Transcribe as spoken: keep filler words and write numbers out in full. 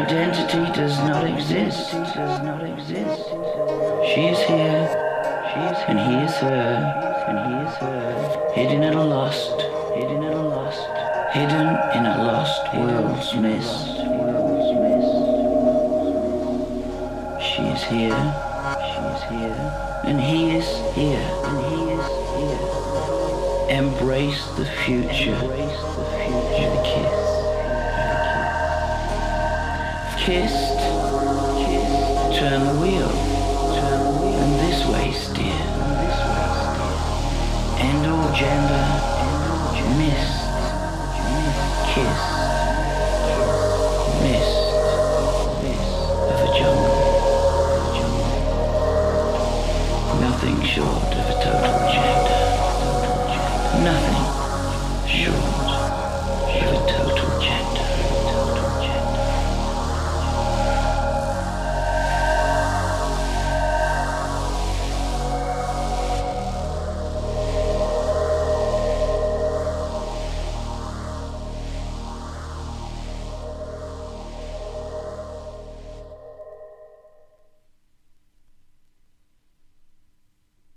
Identity does not exist. She is here, and he is her, and he is her, hidden in a lost, hidden in a lost, hidden in a lost world's mist. She is here, she is here, and he is here, and he is here. Embrace the future, embrace the future. The kiss, kissed, kissed. Turn the wheel, turn the wheel, and this way steer, and this way steer. End all gender, mist, kiss.